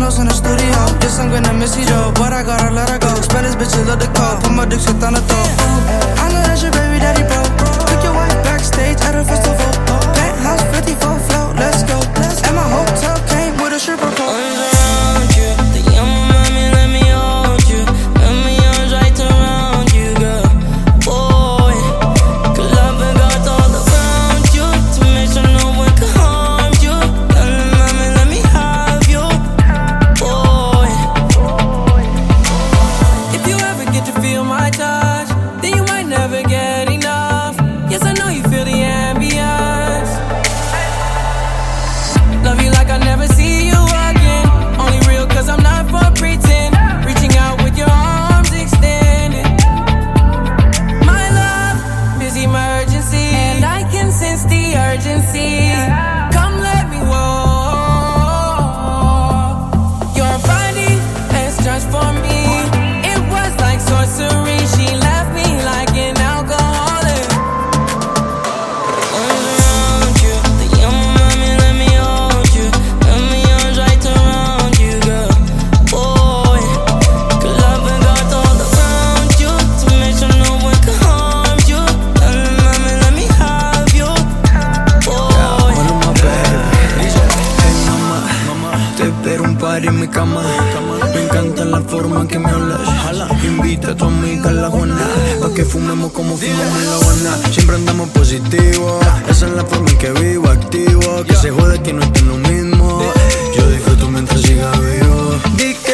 candles in the studio. Guess I'm gonna miss you though, but I gotta let her go. Spanish bitches love the call, put my dick shit on the throat. I know that's your baby daddy, bro. Took your wife backstage at a festival. Penthouse 54 float, let's go. And my hotel came with a stripper pole. Arms around you, the young mommy, let me hold you. Let me arms right around you, girl. Boy, good love and got all around you to make sure no one can harm you. Young mommy, let me have you, boy. If you ever get to feel my touch, then you might never get enough. Yes, I know you feel the ambience. Love you like I never see you again. Only real cause I'm not for pretend. Reaching out with your arms extended. My love is emergency, and I can sense the urgency. Come let me walk. Your body has transformed me. It was like sorcery. She left me like an alcoholic. Arms around you, the young mommy, let me hold you. Let me arms right around you, girl. Boy, good love and got all around you to make sure no one can harm you. Young mommy, let me have you, boy. One of my baby. Hey mamá, te espero un party en mi cama. Me encanta la forma en que me hablas. Invita a tu amiga a la Juana, pa' que fumemos como fumamos en La Habana. Siempre andamos positivos, esa es la forma en que vivo, activo. Que se jode que no esté lo mismo. Yo disfruto mientras siga vivo.